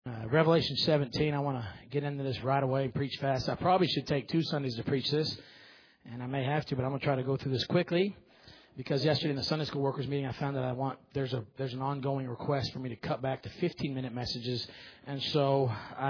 Revelation 17, I want to get into this right away and preach fast. I probably should take 2 Sundays to preach this, and I may have to, but I'm going to try to go through this quickly, because yesterday in the Sunday School Workers meeting, I found that there's an ongoing request for me to cut back to 15-minute messages, and so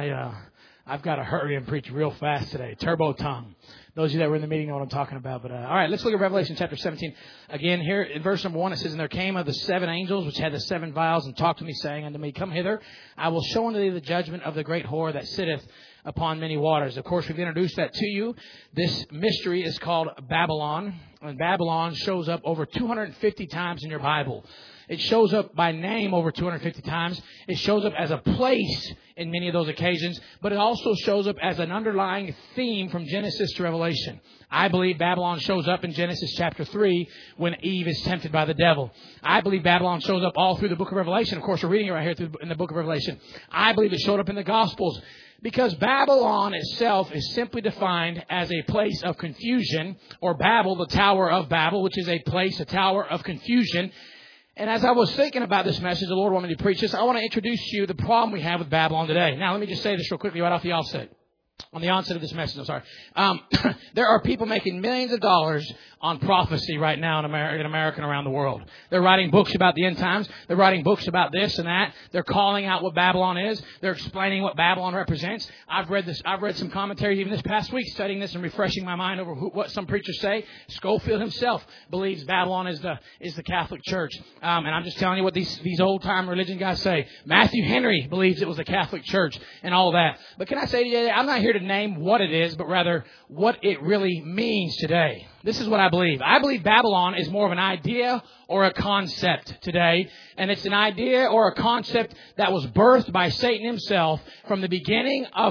I've got to hurry and preach real fast today. Turbo tongue. Those of you that were in the meeting know what I'm talking about. But all right, let's look at Revelation chapter 17. Again, here in verse number 1, it says, "And there came of the 7 angels which had the 7 vials, and talked to me, saying unto me, Come hither, I will show unto thee the judgment of the great whore that sitteth upon many waters." Of course, we've introduced that to you. This mystery is called Babylon. And Babylon shows up over 250 times in your Bible. It shows up by name over 250 times. It shows up as a place in many of those occasions, but it also shows up as an underlying theme from Genesis to Revelation. I believe Babylon shows up in Genesis chapter 3 when Eve is tempted by the devil. I believe Babylon shows up all through the book of Revelation. Of course, we're reading it right here in the book of Revelation. I believe it showed up in the Gospels, because Babylon itself is simply defined as a place of confusion, or Babel, the Tower of Babel, which is a place, a tower of confusion. And as I was thinking about this message, the Lord wanted me to preach this. I want to introduce to you the problem we have with Babylon today. Now, let me just say this real quickly right off the offset. On the onset of this message, I'm sorry. There are people making millions of dollars on prophecy right now in America and around the world. They're writing books about the end times. They're writing books about this and that. They're calling out what Babylon is. They're explaining what Babylon represents. I've read some commentaries even this past week, studying this and refreshing my mind over what some preachers say. Schofield himself believes Babylon is the Catholic Church. And I'm just telling you what these old time religion guys say. Matthew Henry believes it was the Catholic Church and all that. But can I say to you, I'm not here to name what it is, but rather what it really means today. This is what I believe. I believe Babylon is more of an idea or a concept today. And it's an idea or a concept that was birthed by Satan himself from the beginning of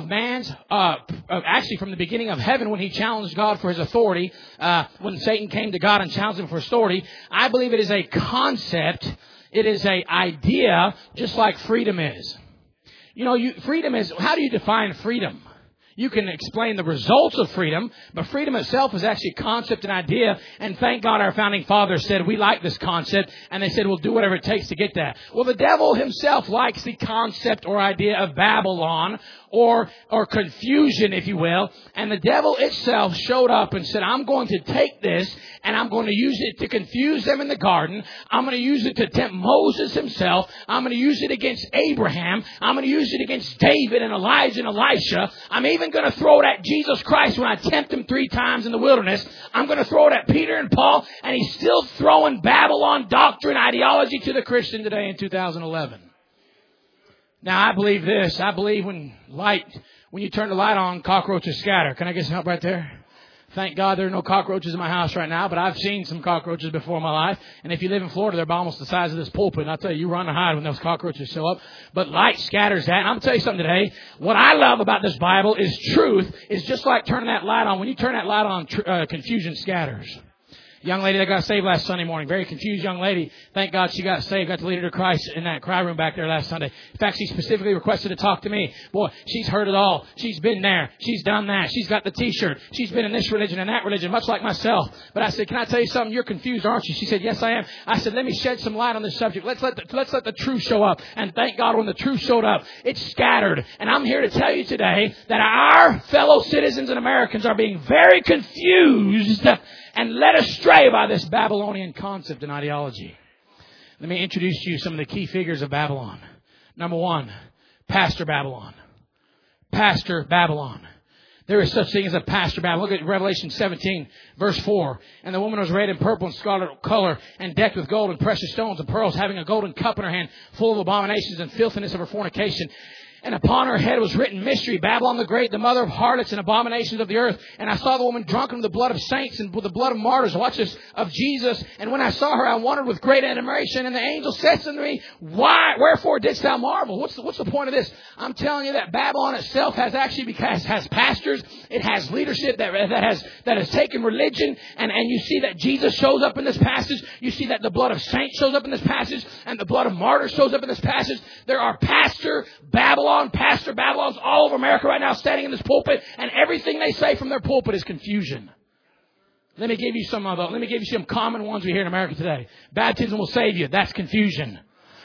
from the beginning of heaven, when he challenged God for his authority. When Satan came to God and challenged him for his authority. I believe it is a concept. It is an idea, just like freedom is. You know, freedom is, how do you define freedom? You can explain the results of freedom, but freedom itself is actually a concept and idea. And thank God our founding fathers said, we like this concept. And they said, we'll do whatever it takes to get that. Well, the devil himself likes the concept or idea of Babylon, or confusion, if you will. And the devil itself showed up and said, I'm going to take this and I'm going to use it to confuse them in the garden. I'm going to use it to tempt Moses himself. I'm going to use it against Abraham. I'm going to use it against David and Elijah and Elisha. I'm even going to throw it at Jesus Christ when I tempt him 3 times in the wilderness. I'm going to throw it at Peter and Paul. And he's still throwing Babylon doctrine, ideology to the Christian today in 2011. Now, I believe this. I believe when you turn the light on, cockroaches scatter. Can I get some help right there? Thank God there are no cockroaches in my house right now, but I've seen some cockroaches before in my life. And if you live in Florida, they're about almost the size of this pulpit. And I'll tell you run and hide when those cockroaches show up. But light scatters that. And I'm going to tell you something today. What I love about this Bible is truth. Is just like turning that light on. When you turn that light on, confusion scatters. Young lady that got saved last Sunday morning. Very confused young lady. Thank God she got saved. Got to lead her to Christ in that cry room back there last Sunday. In fact, she specifically requested to talk to me. Boy, she's heard it all. She's been there. She's done that. She's got the T-shirt. She's been in this religion and that religion, much like myself. But I said, can I tell you something? You're confused, aren't you? She said, yes, I am. I said, let me shed some light on this subject. Let's let the truth show up. And thank God when the truth showed up, it scattered. And I'm here to tell you today that our fellow citizens and Americans are being very confused and led astray by this Babylonian concept and ideology. Let me introduce to you some of the key figures of Babylon. Number 1, Pastor Babylon. Pastor Babylon. There is such thing as a pastor Babylon. Look at Revelation 17, verse 4. And the woman was arrayed in purple and scarlet color, and decked with gold and precious stones and pearls, having a golden cup in her hand, full of abominations and filthiness of her fornication. And upon her head was written mystery, Babylon the Great, the mother of harlots and abominations of the earth. And I saw the woman drunken with the blood of saints and with the blood of martyrs, watch this, of Jesus. And when I saw her, I wondered with great admiration. And the angel says to me, wherefore didst thou marvel? What's the point of this? I'm telling you that Babylon itself has pastors. It has leadership that has taken religion. And you see that Jesus shows up in this passage. You see that the blood of saints shows up in this passage. And the blood of martyrs shows up in this passage. There are pastor Babylons all over America right now standing in this pulpit, and everything they say from their pulpit is confusion. Let me give you some common ones we hear in America today. Baptism will save you. That's confusion.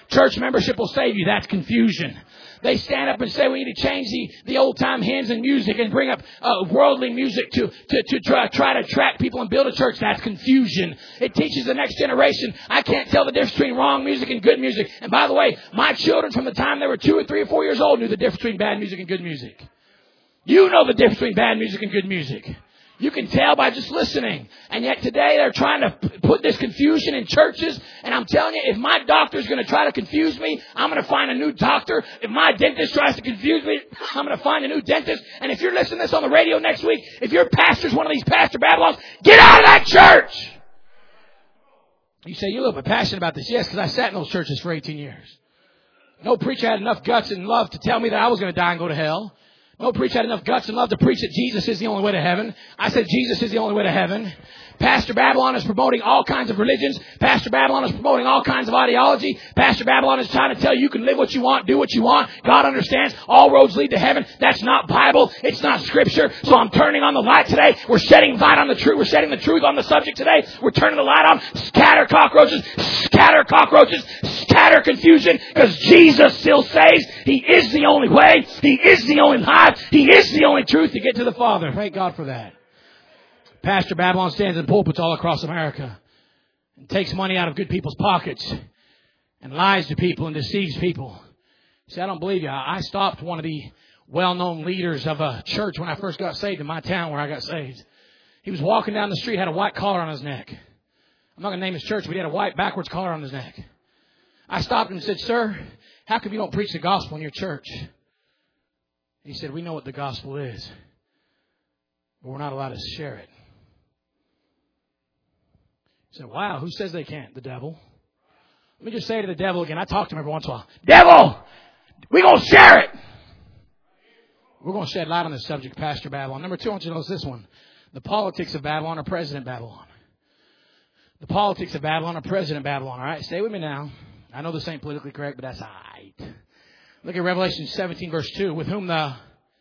Church membership will save you. That's confusion. They stand up and say we need to change the old-time hymns and music and bring up worldly music to try to attract people and build a church. That's confusion. It teaches the next generation. I can't tell the difference between wrong music and good music. And by the way, my children from the time they were 2 or 3 or 4 years old knew the difference between bad music and good music. You know the difference between bad music and good music. You can tell by just listening. And yet today they're trying to put this confusion in churches. And I'm telling you, if my doctor's going to try to confuse me, I'm going to find a new doctor. If my dentist tries to confuse me, I'm going to find a new dentist. And if you're listening to this on the radio next week, if your pastor's one of these Pastor Babylons, get out of that church. You say, you're a little bit passionate about this. Yes, because I sat in those churches for 18 years. No preacher had enough guts and love to tell me that I was going to die and go to hell. No preacher had enough guts and love to preach that Jesus is the only way to heaven. I said Jesus is the only way to heaven. Pastor Babylon is promoting all kinds of religions. Pastor Babylon is promoting all kinds of ideology. Pastor Babylon is trying to tell you can live what you want, do what you want. God understands all roads lead to heaven. That's not Bible. It's not Scripture. So I'm turning on the light today. We're shedding light on the truth. We're shedding the truth on the subject today. We're turning the light on. Scatter cockroaches. Scatter cockroaches. Scatter confusion. Because Jesus still saves. He is the only way. He is the only life. He is the only truth to get to the Father. Thank God for that. Pastor Babylon stands in pulpits all across America and takes money out of good people's pockets and lies to people and deceives people. See, I don't believe you. I stopped one of the well-known leaders of a church when I first got saved in my town where I got saved. He was walking down the street, had a white collar on his neck. I'm not going to name his church, but he had a white backwards collar on his neck. I stopped him and said, "Sir, how come you don't preach the gospel in your church?" He said, "We know what the gospel is, but we're not allowed to share it." I said, "Wow, who says they can't? The devil." Let me just say to the devil again. I talk to him every once in a while. Devil, we're going to share it. We're going to shed light on this subject, Pastor Babylon. Number 2, I want you to notice this one. The politics of Babylon or President Babylon. The politics of Babylon or President Babylon. All right, stay with me now. I know this ain't politically correct, but that's all right. Look at Revelation 17, verse 2. With whom the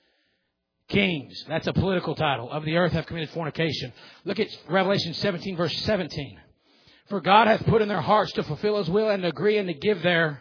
kings, that's a political title, of the earth have committed fornication. Look at Revelation 17, verse 17. For God hath put in their hearts to fulfill His will and to agree and to give their,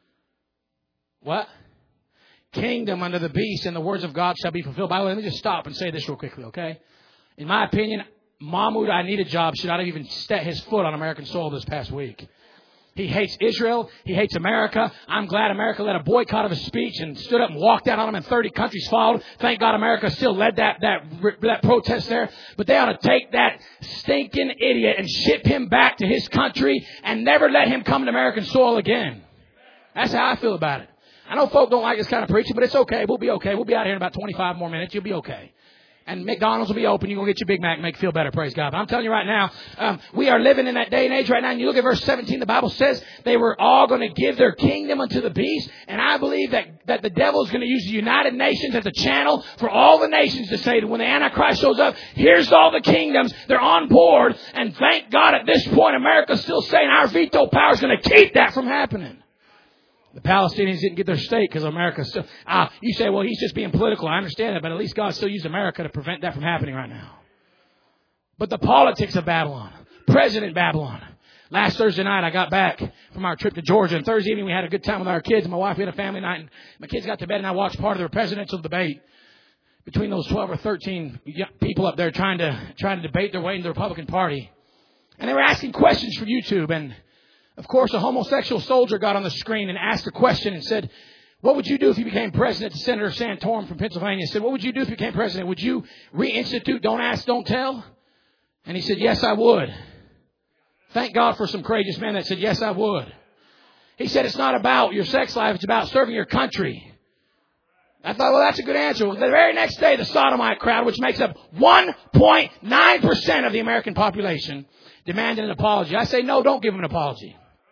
what? Kingdom unto the beast, and the words of God shall be fulfilled. By the way, let me just stop and say this real quickly, okay? In my opinion, Mahmoud I Need a Job should not have even set his foot on American soil this past week. He hates Israel. He hates America. I'm glad America led a boycott of his speech and stood up and walked out on him, and 30 countries followed. Thank God America still led that protest there. But they ought to take that stinking idiot and ship him back to his country and never let him come to American soil again. That's how I feel about it. I know folk don't like this kind of preaching, but it's okay. We'll be okay. We'll be out here in about 25 more minutes. You'll be okay. And McDonald's will be open. You're going to get your Big Mac and make you feel better. Praise God. But I'm telling you right now, we are living in that day and age right now. And you look at verse 17, the Bible says they were all going to give their kingdom unto the beast. And I believe that the devil is going to use the United Nations as a channel for all the nations to say that when the Antichrist shows up, here's all the kingdoms. They're on board. And thank God at this point, America's still saying our veto power is going to keep that from happening. The Palestinians didn't get their state because America still... you say, well, he's just being political. I understand that, but at least God still used America to prevent that from happening right now. But the politics of Babylon, President Babylon. Last Thursday night, I got back from our trip to Georgia, and Thursday evening we had a good time with our kids. My wife, we had a family night, and my kids got to bed, and I watched part of their presidential debate between those 12 or 13 people up there trying to debate their way into the Republican Party. And they were asking questions for YouTube, and of course, a homosexual soldier got on the screen and asked a question and said, what would you do if you became president? To Senator Santorum from Pennsylvania said, what would you do if you became president? Would you reinstitute Don't Ask, Don't Tell? And he said, yes, I would. Thank God for some courageous men that said, yes, I would. He said, it's not about your sex life. It's about serving your country. I thought, well, that's a good answer. Well, the very next day, the sodomite crowd, which makes up 1.9% of the American population, demanded an apology. I say, no, don't give them an apology.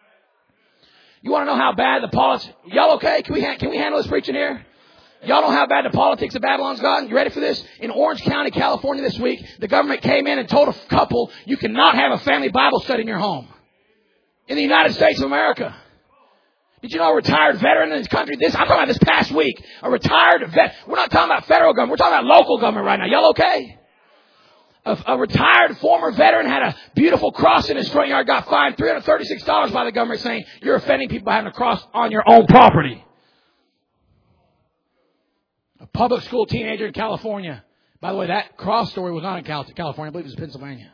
You want to know how bad the politics... Y'all okay? Can we handle this preaching here? Y'all know how bad the politics of Babylon's gotten? You ready for this? In Orange County, California this week, the government came in and told a couple, you cannot have a family Bible study in your home. In the United States of America. Did you know a retired veteran in this country? I'm talking about this past week. A retired vet. We're not talking about federal government. We're talking about local government right now. Y'all okay? A retired former veteran had a beautiful cross in his front yard, got fined $336 by the government saying you're offending people by having a cross on your own property. A public school teenager in California. By the way, that cross story was not in California. I believe it was Pennsylvania.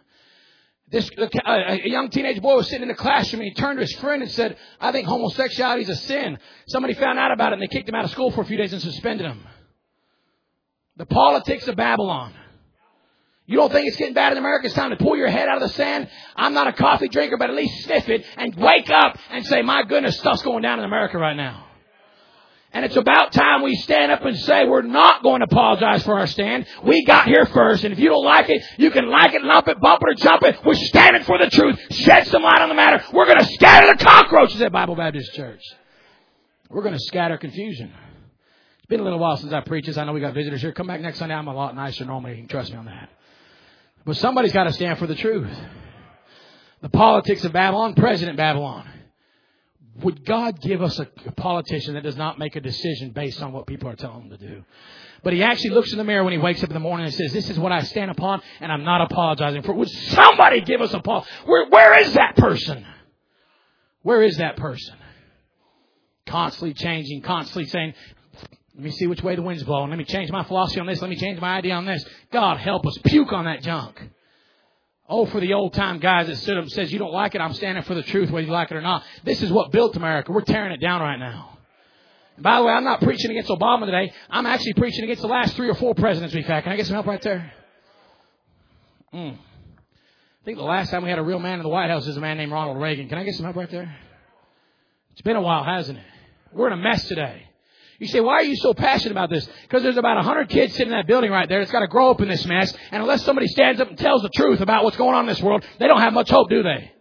A young teenage boy was sitting in the classroom and he turned to his friend and said, I think homosexuality is a sin. Somebody found out about it and they kicked him out of school for a few days and suspended him. The politics of Babylon. You don't think it's getting bad in America? It's time to pull your head out of the sand. I'm not a coffee drinker, but at least sniff it and wake up and say, my goodness, stuff's going down in America right now. And it's about time we stand up and say we're not going to apologize for our stand. We got here first. And if you don't like it, you can like it, lump it, bump it, or jump it. We're standing for the truth. Shed some light on the matter. We're going to scatter the cockroaches at Bible Baptist Church. We're going to scatter confusion. It's been a little while since I preached this. I know we got visitors here. Come back next Sunday. I'm a lot nicer normally. You can trust me on that. But somebody's got to stand for the truth. The politics of Babylon, President Babylon. Would God give us a politician that does not make a decision based on what people are telling him to do? But he actually looks in the mirror when he wakes up in the morning and says, this is what I stand upon and I'm not apologizing for it. Would somebody give us a apology? Where is that person? Where is that person? Constantly changing, constantly saying, let me see which way the wind's blowing. Let me change my philosophy on this. Let me change my idea on this. God help us. Puke on that junk. Oh, for the old-time guys that stood up and says, you don't like it, I'm standing for the truth, whether you like it or not. This is what built America. We're tearing it down right now. And by the way, I'm not preaching against Obama today. I'm actually preaching against the last 3 or 4 presidents we've had. Can I get some help right there? I think the last time we had a real man in the White House is a man named Ronald Reagan. Can I get some help right there? It's been a while, hasn't it? We're in a mess today. You say, why are you so passionate about this? Because there's about 100 kids sitting in that building right there that's got to grow up in this mess. And unless somebody stands up and tells the truth about what's going on in this world, they don't have much hope, do they?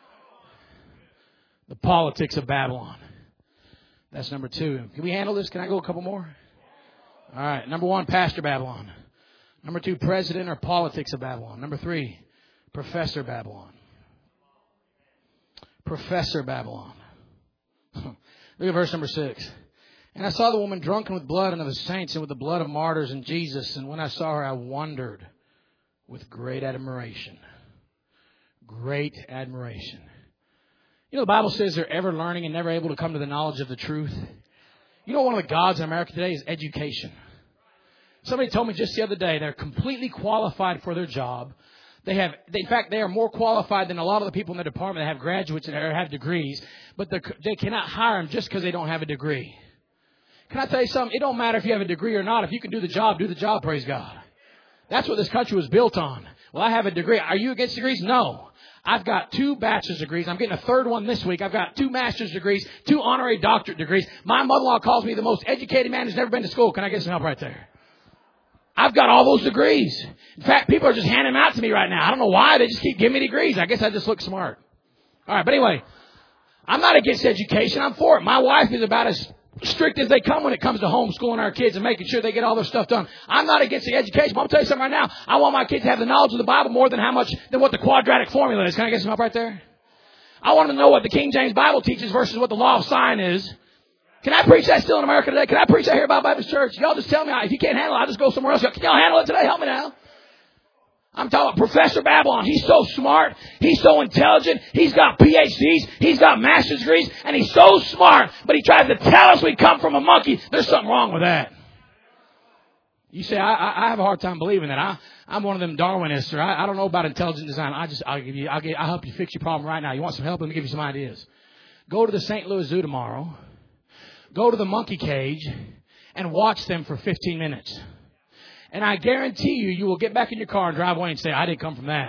The politics of Babylon. That's number 2. Can we handle this? Can I go a couple more? All right. Number 1, Pastor Babylon. Number 2, President or politics of Babylon. Number 3, Professor Babylon. Professor Babylon. Look at verse number 6. And I saw the woman drunken with blood and of the saints and with the blood of martyrs and Jesus. And when I saw her, I wondered with great admiration. Great admiration. You know, the Bible says they're ever learning and never able to come to the knowledge of the truth. You know, one of the gods in America today is education. Somebody told me just the other day they're completely qualified for their job. In fact, they are more qualified than a lot of the people in the department that have graduates and have degrees. But they cannot hire them just because they don't have a degree. Can I tell you something? It don't matter if you have a degree or not. If you can do the job, praise God. That's what this country was built on. Well, I have a degree. Are you against degrees? No. I've got 2 bachelor's degrees. I'm getting a 3rd one this week. I've got 2 master's degrees, 2 honorary doctorate degrees. My mother-in-law calls me the most educated man who's never been to school. Can I get some help right there? I've got all those degrees. In fact, people are just handing them out to me right now. I don't know why. They just keep giving me degrees. I guess I just look smart. All right, but anyway, I'm not against education. I'm for it. My wife is about as strict as they come when it comes to homeschooling our kids and making sure they get all their stuff done. I'm not against the education. But I'll tell you something right now. I want my kids to have the knowledge of the Bible more than what the quadratic formula is. Can I get some help right there? I want them to know what the King James Bible teaches versus what the law of sign is. Can I preach that still in America today? Can I preach that here about Baptist Church? Y'all just tell me. If you can't handle it, I'll just go somewhere else. Can y'all handle it today? Help me now. I'm talking about Professor Babylon. He's so smart. He's so intelligent. He's got PhDs. He's got master's degrees. And he's so smart. But he tries to tell us we come from a monkey. There's something wrong with that. You say, I have a hard time believing that. I'm one of them Darwinists. Or I don't know about intelligent design. I'll help you fix your problem right now. You want some help? Let me give you some ideas. Go to the St. Louis Zoo tomorrow. Go to the monkey cage and watch them for 15 minutes. And I guarantee you will get back in your car and drive away and say, I didn't come from that.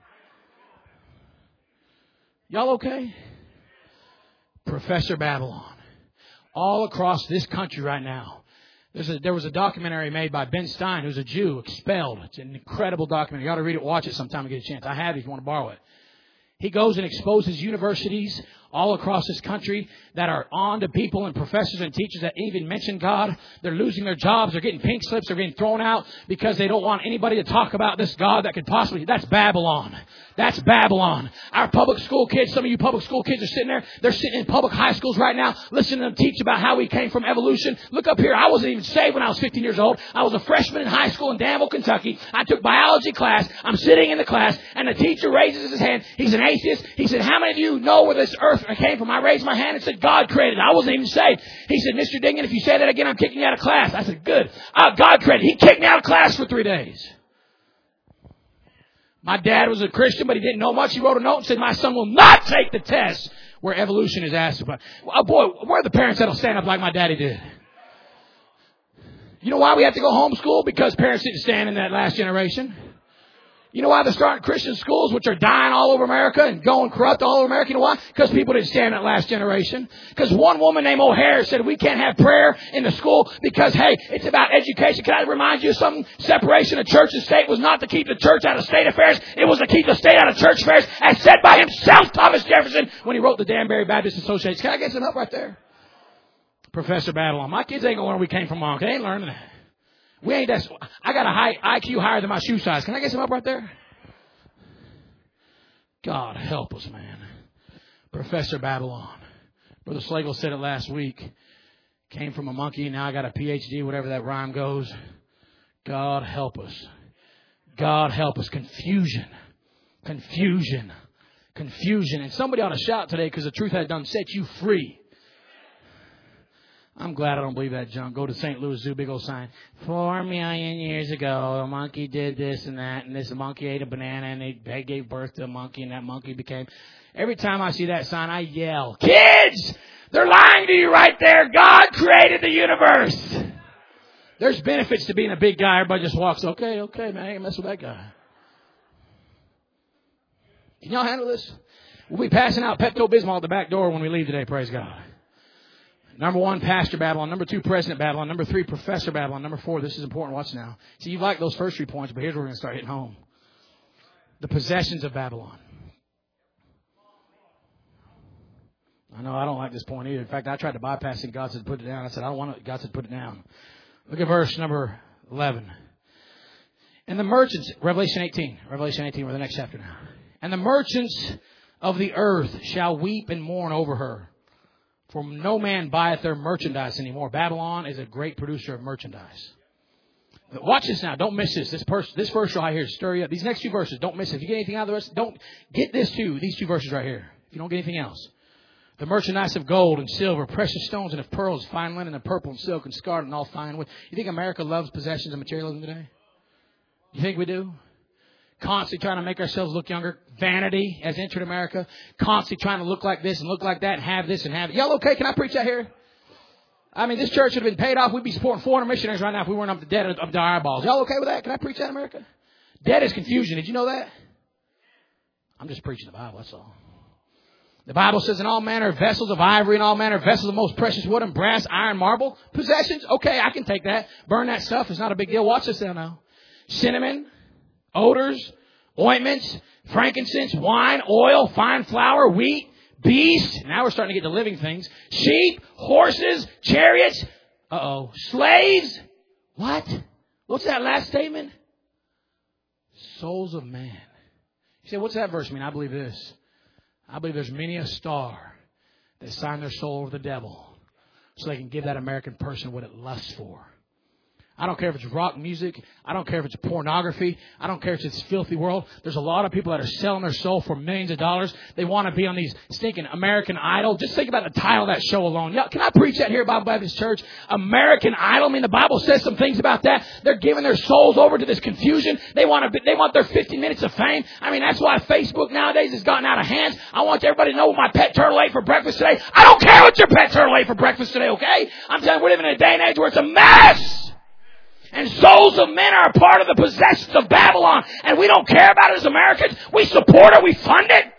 Y'all okay? Professor Babylon. All across this country right now. There was a documentary made by Ben Stein, who's a Jew, expelled. It's an incredible documentary. You ought to read it, watch it sometime and get a chance. I have it if you want to borrow it. He goes and exposes universities all across this country that are on to people and professors and teachers that even mention God. They're losing their jobs. They're getting pink slips. They're getting thrown out because they don't want anybody to talk about this God that could possibly... That's Babylon. That's Babylon. Our public school kids, some of you public school kids are sitting there. They're sitting in public high schools right now listening to them teach about how we came from evolution. Look up here. I wasn't even saved when I was 15 years old. I was a freshman in high school in Danville, Kentucky. I took biology class. I'm sitting in the class and the teacher raises his hand. He's an atheist. He said, how many of you know where this earth came from? I raised my hand and said, God created it. I wasn't even saved. He said, Mr. Dingan, if you say that again, I'm kicking you out of class. I said, good. God created it. He kicked me out of class for 3 days. My dad was a Christian, but he didn't know much. He wrote a note and said, my son will not take the test where evolution is asked about. Oh boy, where are the parents that'll stand up like my daddy did? You know why we have to go homeschool? Because parents didn't stand in that last generation. You know why they're starting Christian schools, which are dying all over America and going corrupt all over America? You know why? Because people didn't stand in that last generation. Because one woman named O'Hare said we can't have prayer in the school because, hey, it's about education. Can I remind you of something? Separation of church and state was not to keep the church out of state affairs. It was to keep the state out of church affairs, as said by himself, Thomas Jefferson, when he wrote the Danbury Baptist Association. Can I get some help right there? Professor Babylon. My kids ain't going to learn where we came from, Mom. They ain't learning that. We ain't that. I got a high IQ higher than my shoe size. Can I get some help right there? God help us, man. Professor Babylon. Brother Slagle said it last week. Came from a monkey. Now I got a PhD, whatever that rhyme goes. God help us. God help us. Confusion. Confusion. Confusion. And somebody ought to shout today because the truth has done set you free. I'm glad I don't believe that junk. Go to St. Louis Zoo, big old sign. 4 million years ago, a monkey did this and that, and this monkey ate a banana, and they gave birth to a monkey, and that monkey became... Every time I see that sign, I yell, kids, they're lying to you right there. God created the universe. There's benefits to being a big guy. Everybody just walks, okay, man, I ain't mess with that guy. Can y'all handle this? We'll be passing out Pepto-Bismol at the back door when we leave today, praise God. Number 1, Pastor Babylon. Number 2, President Babylon. Number 3, Professor Babylon. Number 4, this is important. Watch now. See, you like those first 3 points, but here's where we're going to start hitting home. The possessions of Babylon. I know I don't like this point either. In fact, I tried to bypass it, and God said, put it down. I said, I don't want it. God said, put it down. Look at verse number 11. And the merchants, Revelation 18, we're the next chapter now. And the merchants of the earth shall weep and mourn over her. For no man buyeth their merchandise anymore. Babylon is a great producer of merchandise. Watch this now. Don't miss this. This verse right here, stir you up. These next 2 verses, don't miss it. If you get anything out of the rest, don't get this too. These 2 verses right here. If you don't get anything else. The merchandise of gold and silver, precious stones and of pearls, fine linen and purple and silk and scarlet and all fine wood. You think America loves possessions and materialism today? You think we do? Constantly trying to make ourselves look younger. Vanity has entered America. Constantly trying to look like this and look like that and have this and have it. Y'all okay? Can I preach that here? I mean, this church would have been paid off. We'd be supporting 400 missionaries right now if we weren't up to debt up to our eyeballs. Y'all okay with that? Can I preach that in America? Debt is confusion. Did you know that? I'm just preaching the Bible. That's all. The Bible says in all manner of vessels of ivory and all manner of vessels of most precious wood and brass, iron, marble. Possessions? Okay, I can take that. Burn that stuff. It's not a big deal. Watch this now. Cinnamon. Odors, ointments, frankincense, wine, oil, fine flour, wheat, beasts. Now we're starting to get to living things. Sheep, horses, chariots. Slaves. What? What's that last statement? Souls of man. You say, what's that verse mean? I believe this. I believe there's many a star that sign their soul over the devil so they can give that American person what it lusts for. I don't care if it's rock music. I don't care if it's pornography. I don't care if it's filthy world. There's a lot of people that are selling their soul for millions of dollars. They want to be on these stinking American Idol. Just think about the title of that show alone. Can I preach that here at Bible Baptist Church? American Idol. I mean, the Bible says some things about that. They're giving their souls over to this confusion. They want their 15 minutes of fame. I mean, that's why Facebook nowadays has gotten out of hand. I want everybody to know what my pet turtle ate for breakfast today. I don't care what your pet turtle ate for breakfast today, okay? I'm telling you, we're living in a day and age where it's a mess. And souls of men are a part of the possessions of Babylon. And we don't care about it as Americans. We support it. We fund it.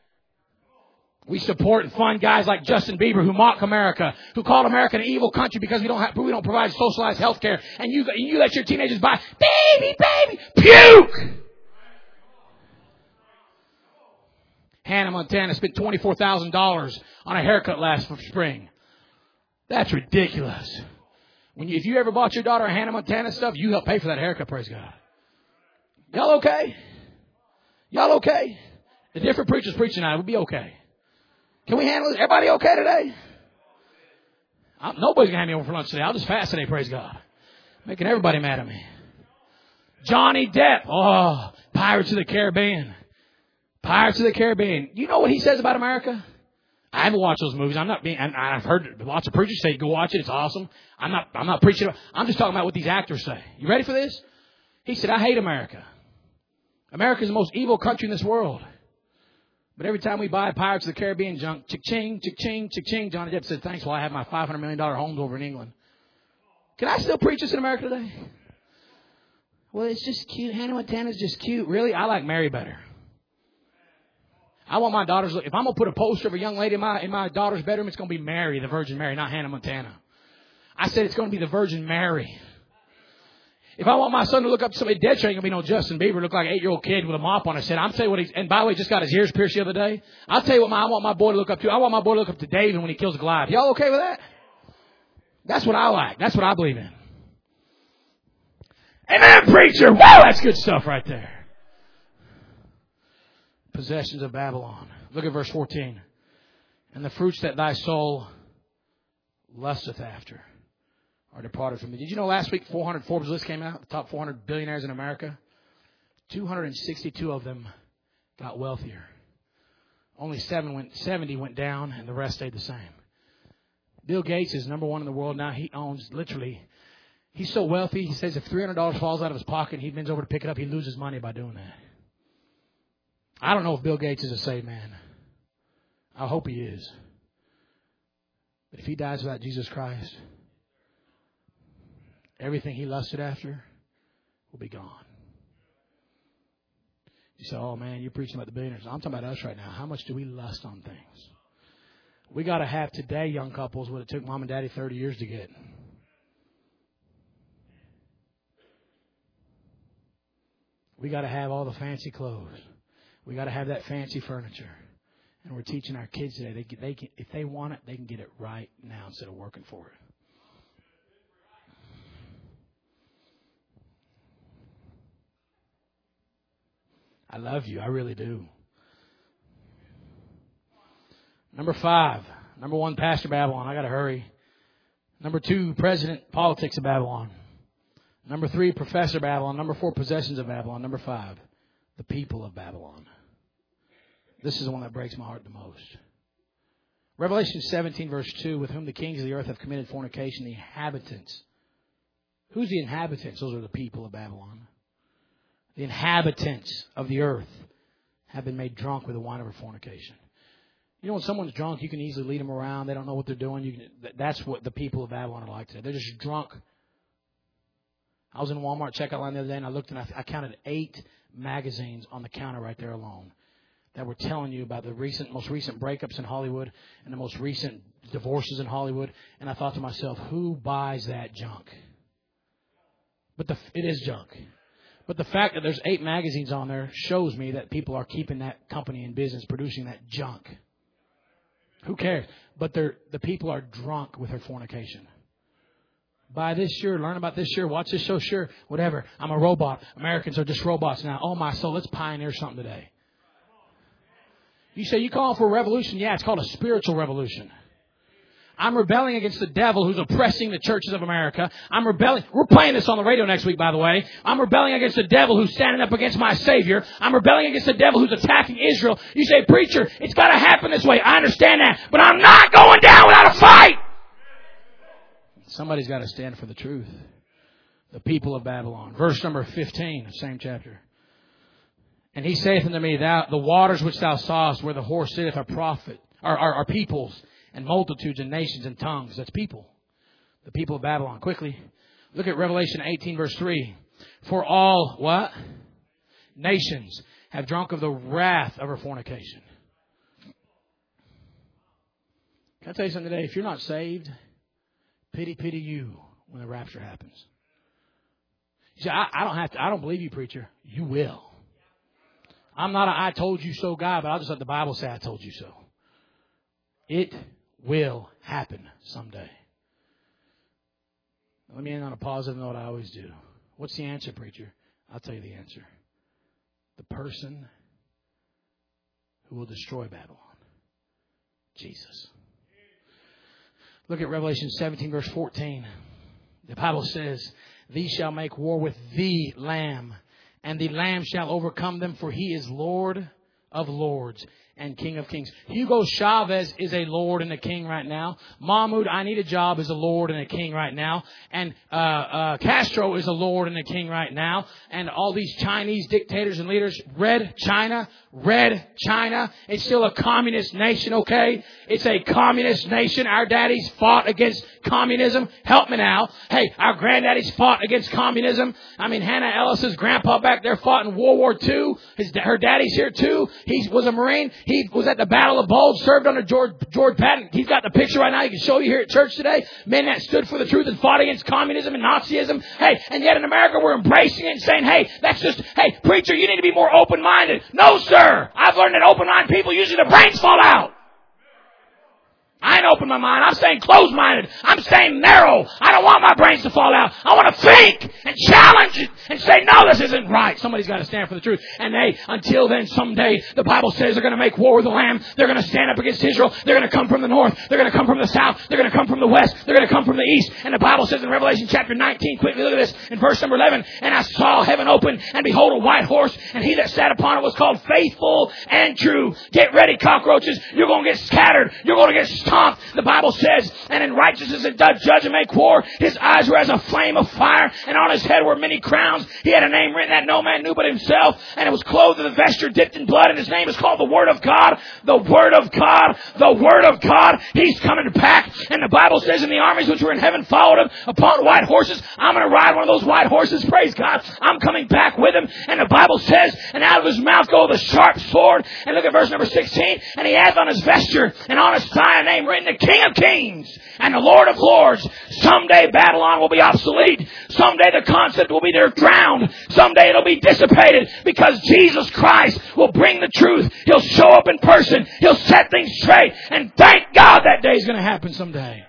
We support and fund guys like Justin Bieber who mock America, who called America an evil country because we don't provide socialized health care. And you let your teenagers buy baby, puke. Hannah Montana spent $24,000 on a haircut last spring. That's ridiculous. If you ever bought your daughter a Hannah Montana stuff, you help pay for that haircut, praise God. Y'all okay? Y'all okay? The different preachers preaching tonight, we'll be okay. Can we handle it? Everybody okay today? Nobody's going to have me over for lunch today. I'll just fast today, praise God. Making everybody mad at me. Johnny Depp. Oh, Pirates of the Caribbean. Pirates of the Caribbean. You know what he says about America? I haven't watched those movies. I've heard lots of preachers say, go watch it. It's awesome. I'm not preaching. I'm just talking about what these actors say. You ready for this? He said, I hate America. America's the most evil country in this world. But every time we buy Pirates of the Caribbean junk, cha-ching, cha-ching, cha-ching, Johnny Depp said, thanks, well, I have my $500 million homes over in England. Can I still preach this in America today? Well, it's just cute. Hannah Montana's just cute. Really? I like Mary better. I want my daughters, if I'm going to put a poster of a young lady in my daughter's bedroom, it's going to be Mary, the Virgin Mary, not Hannah Montana. I said it's going to be the Virgin Mary. If I want my son to look up to somebody dead, sure ain't going to be no Justin Bieber, look like an 8-year-old kid with a mop on his head. I'll tell you what and by the way, just got his ears pierced the other day. I'll tell you what I want my boy to look up to. I want my boy to look up to David when he kills Goliath. Y'all okay with that? That's what I like. That's what I believe in. Amen, preacher. Wow, that's good stuff right there. Possessions of Babylon. Look at verse 14. And the fruits that thy soul lusteth after are departed from me. Did you know last week 400 Forbes list came out? The top 400 billionaires in America. 262 of them got wealthier. Only 70 went down, and the rest stayed the same. Bill Gates is number one in the world now. He owns literally. He's so wealthy. He says if $300 falls out of his pocket, he bends over to pick it up. He loses money by doing that. I don't know if Bill Gates is a saved man. I hope he is. But if he dies without Jesus Christ, everything he lusted after will be gone. You say, oh man, you're preaching about the billionaires. I'm talking about us right now. How much do we lust on things? We got to have today, young couples, what it took mom and daddy 30 years to get. We got to have all the fancy clothes. We got to have that fancy furniture. And we're teaching our kids today, if they want it, they can get it right now instead of working for it. I love you. I really do. Number 5. Number 1, Pastor Babylon. I got to hurry. Number 2, President Politics of Babylon. Number 3, Professor Babylon. Number 4, Possessions of Babylon. Number 5, the people of Babylon. This is the one that breaks my heart the most. Revelation 17, verse 2, with whom the kings of the earth have committed fornication, the inhabitants. Who's the inhabitants? Those are the people of Babylon. The inhabitants of the earth have been made drunk with the wine of her fornication. You know, when someone's drunk, you can easily lead them around. They don't know what they're doing. That's what the people of Babylon are like today. They're just drunk. I was in Walmart checkout line the other day, and I looked, and I counted 8 magazines on the counter right there alone that were telling you about the most recent breakups in Hollywood and the most recent divorces in Hollywood. And I thought to myself, who buys that junk? But it is junk. But the fact that there's 8 magazines on there shows me that people are keeping that company in business, producing that junk. Who cares? But the people are drunk with her fornication. Buy this, sure. Learn about this, sure. Watch this show, sure. Whatever. I'm a robot. Americans are just robots now. Oh, my soul. Let's pioneer something today. You say, you calling for a revolution? Yeah, it's called a spiritual revolution. I'm rebelling against the devil who's oppressing the churches of America. I'm rebelling. We're playing this on the radio next week, by the way. I'm rebelling against the devil who's standing up against my Savior. I'm rebelling against the devil who's attacking Israel. You say, preacher, it's got to happen this way. I understand that. But I'm not going down without a fight. Somebody's got to stand for the truth. The people of Babylon. Verse number 15, same chapter. And he saith unto me, the waters which thou sawest where the horse sitteth are prophet, are peoples and multitudes and nations and tongues. That's people. The people of Babylon. Quickly, look at Revelation 18, verse 3. For all, what? Nations have drunk of the wrath of her fornication. Can I tell you something today? If you're not saved, pity you when the rapture happens. You say, I don't believe you, preacher. You will. I'm not a I told you so guy, but I'll just let the Bible say I told you so. It will happen someday. Let me end on a positive note I always do. What's the answer, preacher? I'll tell you the answer. The person who will destroy Babylon. Jesus. Look at Revelation 17, verse 14. The Bible says, these shall make war with the Lamb, and the Lamb shall overcome them, for he is Lord of lords and King of kings. Hugo Chavez is a Lord and a King right now. Mahmoud, I need a job, is a Lord and a King right now. And Castro is a Lord and a King right now. And all these Chinese dictators and leaders, Red China. It's still a communist nation, okay? It's a communist nation. Our daddies fought against communism. Help me now. Hey, our granddaddies fought against communism. I mean, Hannah Ellis's grandpa back there fought in World War II. Her daddy's here too. He was a Marine. He was at the Battle of Bulge, served under George Patton. He's got the picture right now. He can show you here at church today. Men that stood for the truth and fought against communism and Nazism. Hey, and yet in America we're embracing it and saying, hey, hey, preacher, you need to be more open-minded. No, sir. I've learned that open-minded people, usually the brains fall out. I ain't open my mind. I'm staying closed-minded. I'm staying narrow. I don't want my brains to fall out. I want to think and challenge it and say, no, this isn't right. Somebody's got to stand for the truth. And until then, someday, the Bible says they're going to make war with the Lamb. They're going to stand up against Israel. They're going to come from the north. They're going to come from the south. They're going to come from the west. They're going to come from the east. And the Bible says in Revelation chapter 19, quickly look at this, in verse number 11, and I saw heaven open, and behold, a white horse, and he that sat upon it was called Faithful and True. Get ready, cockroaches. You're going to get scattered. You're going to get stomped. The Bible says, and in righteousness it doth judge and make war. His eyes were as a flame of fire, and on his head were many crowns. He had a name written that no man knew but himself, and it was clothed with a vesture dipped in blood, and his name is called the Word of God. The Word of God. The Word of God. He's coming back. And the Bible says, in the armies which were in heaven followed him upon white horses. I'm going to ride one of those white horses. Praise God. I'm coming back with him. And the Bible says, and out of his mouth goeth a sharp sword. And look at verse number 16. And he hath on his vesture and on his thigh a name written, the King of Kings and the Lord of Lords. Someday Babylon will be obsolete. Someday the concept will be there drowned. Someday it'll be dissipated because Jesus Christ will bring the truth. He'll show up in person. He'll set things straight. And thank God that day is going to happen someday.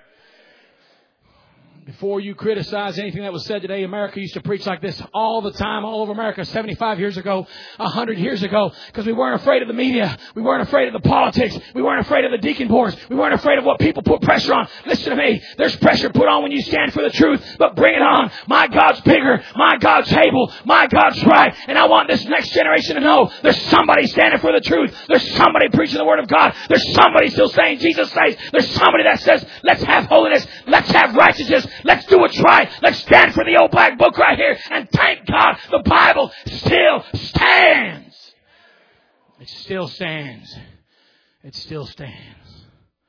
Before you criticize anything that was said today, America used to preach like this all the time, all over America, 75 years ago, 100 years ago, because we weren't afraid of the media. We weren't afraid of the politics. We weren't afraid of the deacon boards. We weren't afraid of what people put pressure on. Listen to me. There's pressure put on when you stand for the truth, but bring it on. My God's bigger. My God's able. My God's right. And I want this next generation to know there's somebody standing for the truth. There's somebody preaching the Word of God. There's somebody still saying Jesus says. There's somebody that says, let's have holiness. Let's have righteousness. Let's do what's right. Let's stand for the old black book right here. And thank God the Bible still stands. It still stands. It still stands.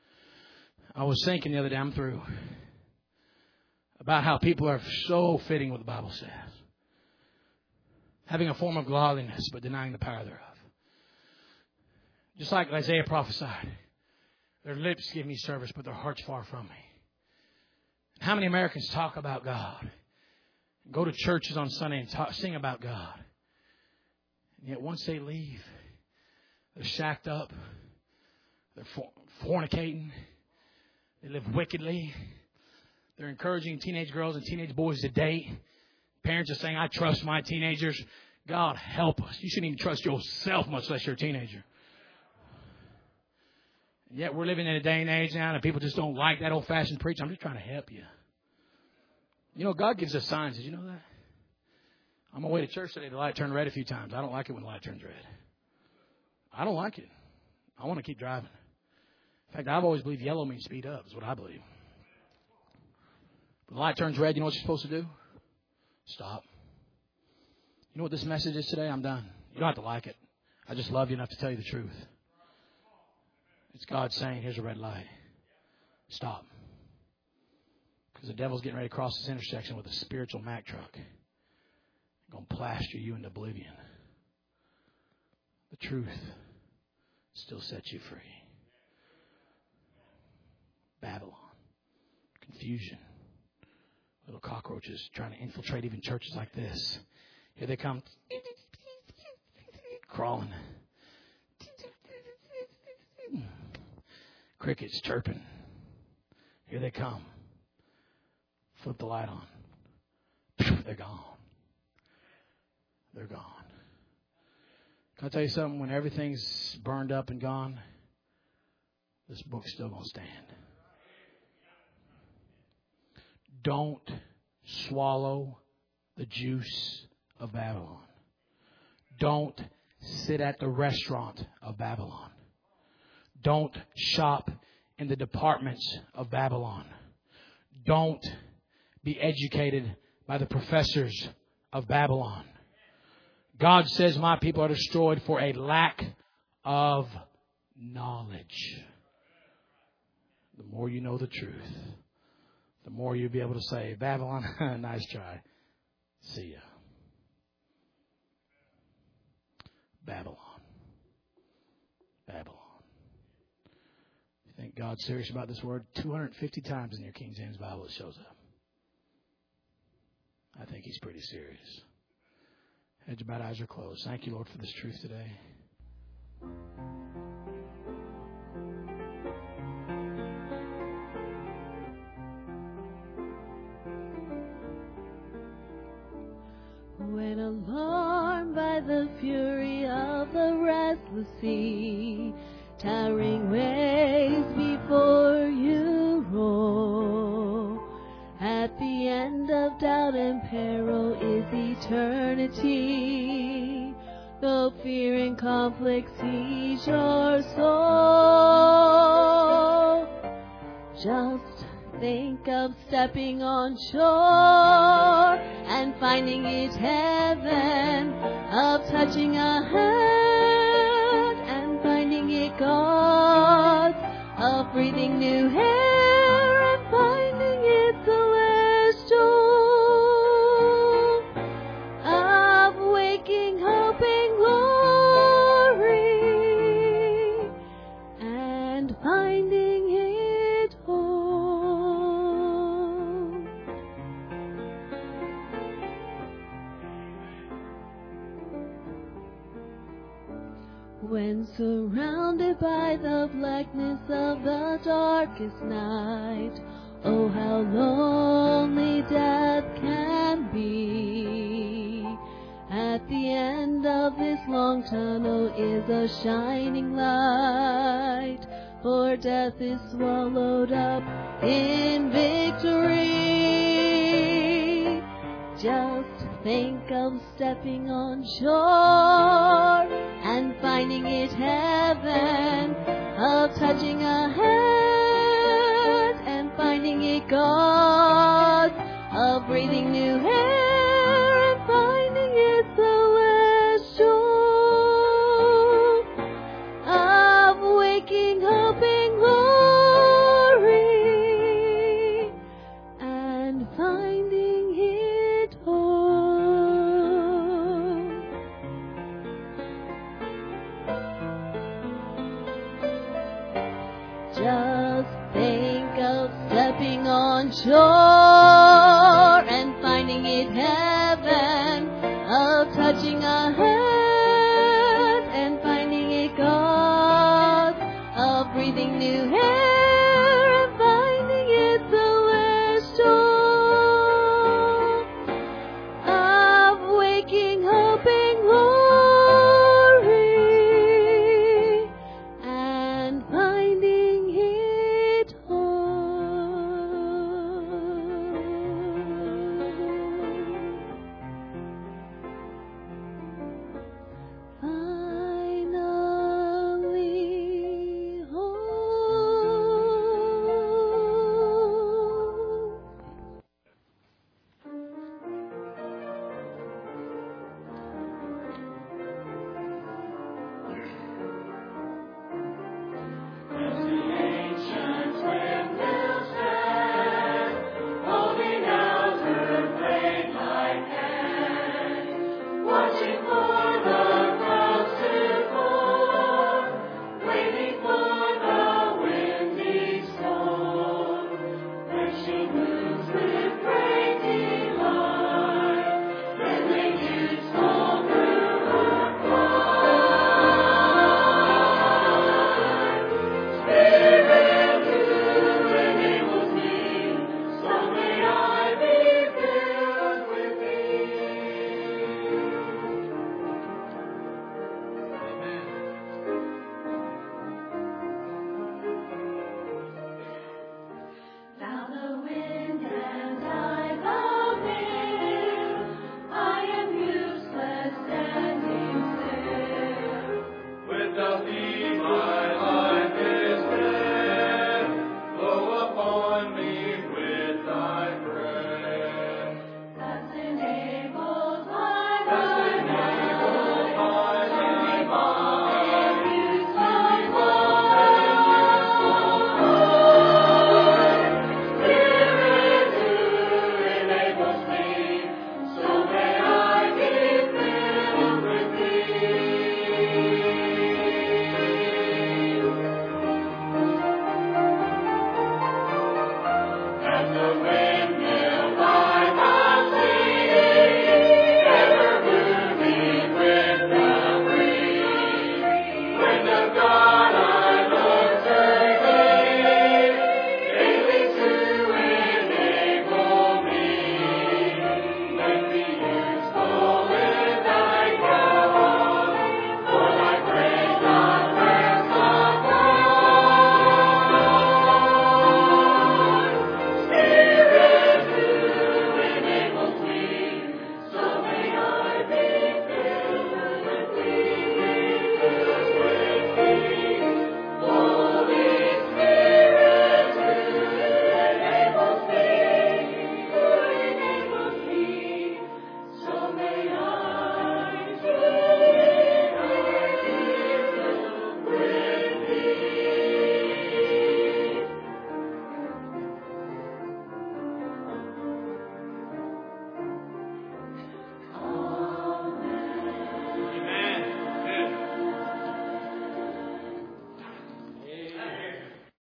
I was thinking the other day, I'm through, about how people are so fitting what the Bible says. Having a form of godliness, but denying the power thereof. Just like Isaiah prophesied. Their lips give me service, but their heart's far from me. How many Americans talk about God? Go to churches on Sunday and sing about God. And yet once they leave, they're shacked up. They're fornicating. They live wickedly. They're encouraging teenage girls and teenage boys to date. Parents are saying, I trust my teenagers. God help us. You shouldn't even trust yourself, much less you're a teenager. And yet we're living in a day and age now that people just don't like that old-fashioned preaching. I'm just trying to help you. You know, God gives us signs. Did you know that? On my way to church today, the light turned red a few times. I don't like it when the light turns red. I don't like it. I want to keep driving. In fact, I've always believed yellow means speed up, is what I believe. When the light turns red, you know what you're supposed to do? Stop. You know what this message is today? I'm done. You don't have to like it. I just love you enough to tell you the truth. It's God saying, here's a red light. Stop. Because the devil's getting ready to cross this intersection with a spiritual Mack truck. Going to plaster you into oblivion. The truth still sets you free. Babylon. Confusion. Little cockroaches trying to infiltrate even churches like this. Here they come. crawling. Crickets chirping. Here they come. Flip the light on. They're gone. They're gone. Can I tell you something? When everything's burned up and gone, this book's still going to stand. Don't swallow the juice of Babylon. Don't sit at the restaurant of Babylon. Don't shop in the departments of Babylon. Don't be educated by the professors of Babylon. God says my people are destroyed for a lack of knowledge. The more you know the truth, the more you'll be able to say, Babylon, nice try. See ya. Babylon. Babylon. You think God's serious about this word? 250 times in your King James Bible it shows up. I think He's pretty serious. Heads bowed, eyes are closed. Thank you, Lord, for this truth today. When alarmed by the fury of the restless sea, towering waves before you roar, at the end of doubt and peril is eternity. Though fear and conflict seize your soul, just think of stepping on shore and finding it heaven, of touching a hand and finding it God, of breathing new air and finding it celestial, of waking hope in glory and finding it home. When surrounded by the blackness of the darkest night, oh, how lonely death can be. At the end of this long tunnel is a shining light, for death is swallowed up in victory. Just think of stepping on shore and finding it heaven, of touching a hand and finding it God, of breathing new air and finding it celestial, of waking hope in glory and finding it home. Just think of stepping on shore and finding it heaven, of touching a hand and finding it God, of breathing new air and finding it celestial, of waking hope in glory and finding it finally home. Watching